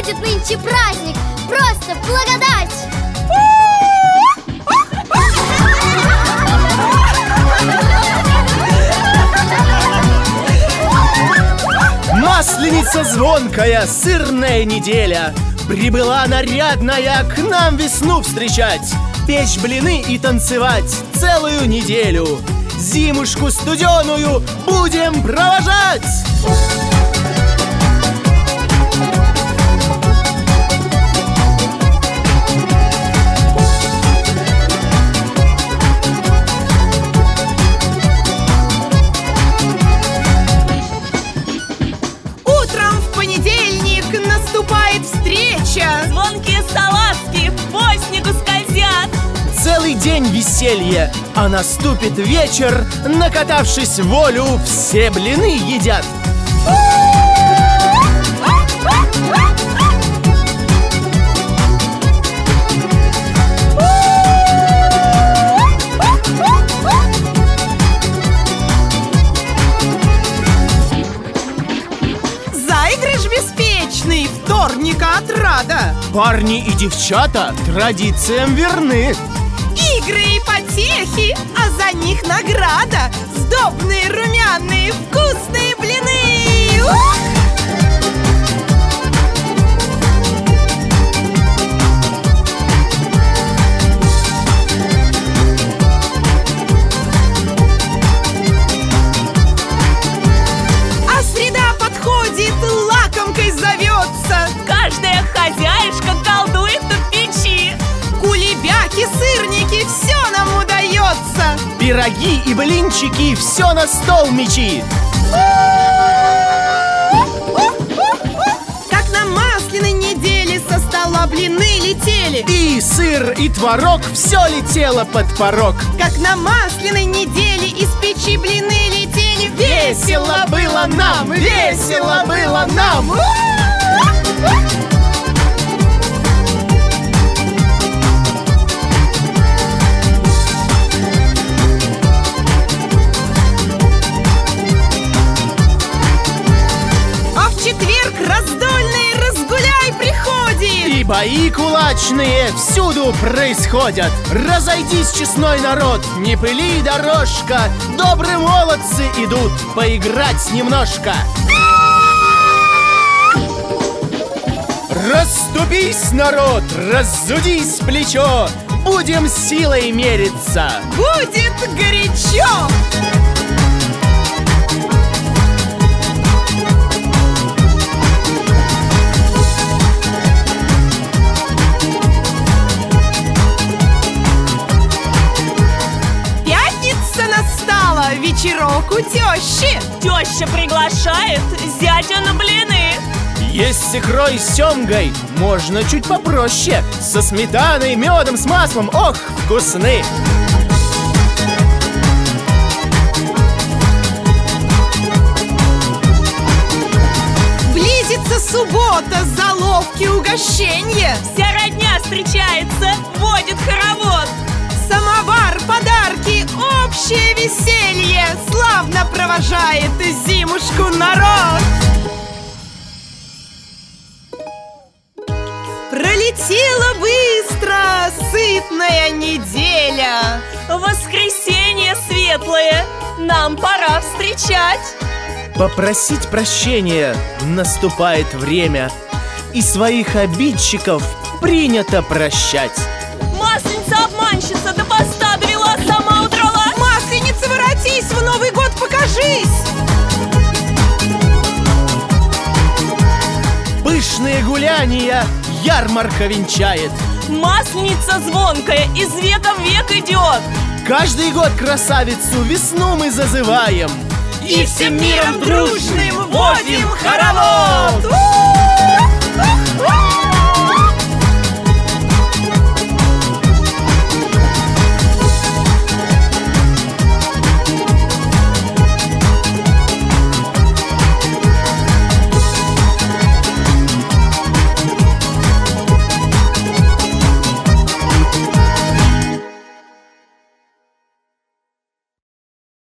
будет нынче праздник, просто благодать! Масленица звонкая, сырная неделя, прибыла нарядная к нам весну встречать, печь блины и танцевать целую неделю. Зимушку студеную будем провожать! Наступает встреча, звонкие салазки по снегу скользят. Целый день веселье, а наступит вечер, накатавшись в волю, все блины едят. Вторника отрада. Парни и девчата традициям верны. Игры и потехи, а за них награда. Сдобные, румяные, вкусные блины. Ух! А среда подходит, лакомкой зовется. Каждая хозяюшка колдует в печи. Кулебяки, сырники, все нам удается. Пироги и блинчики, все на стол мечи. Как на масляной неделе со стола блины летели. И сыр, и творог, все летело под порог. Как на масляной неделе из печи блины летели. Весело было нам, весело было нам. А в четверг раздольный разгуляй приходит. И бои кулачные всюду происходят. Разойдись, честной народ, не пыли дорожка. Добрые молодцы идут поиграть немножко. Расступись, народ, раззудись плечо, будем силой мериться. Будет горячо. Пятница настала, вечерок у тещи. Теща приглашает зятя на блины. Есть с икрой, с семгой, можно чуть попроще. Со сметаной, медом, с маслом, ох, вкусны! Близится суббота, заловки, угощенье. Вся родня встречается, водит хоровод. Самовар, подарки, общее веселье славно провожает зимушку народ. Пролетела быстро сытная неделя. Воскресенье светлое нам пора встречать. Попросить прощения наступает время, и своих обидчиков принято прощать. Масленица обманщица до поста довела, сама удрала. Масленица, воротись, в Новый год покажись. Пышные гуляния ярмарка венчает. Масленица звонкая из века в век идет. Каждый год красавицу весну мы зазываем И всем миром дружным водим хоровод.